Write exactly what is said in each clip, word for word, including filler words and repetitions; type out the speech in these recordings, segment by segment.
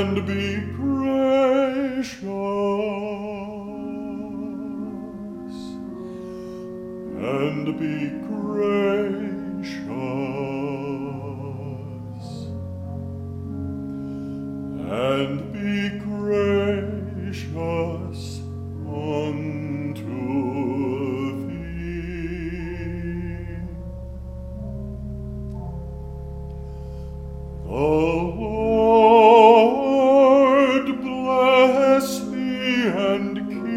and be gracious, and be gracious, and be gracious unto thee. The Lord bless thee and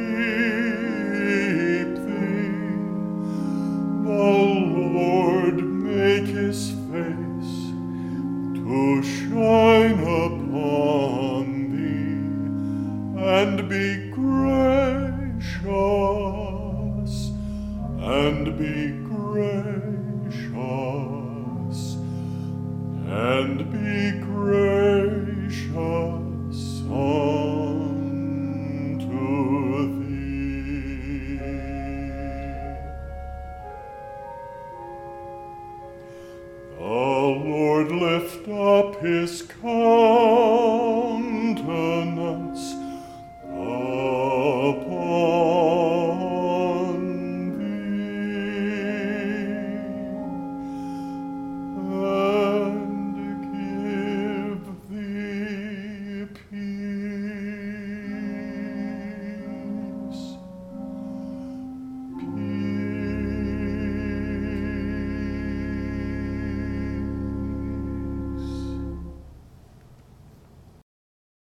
keep thee. The Lord make his face to shine upon thee, and be gracious, and be gracious, and be gracious unto thee. The Lord lift up his countenance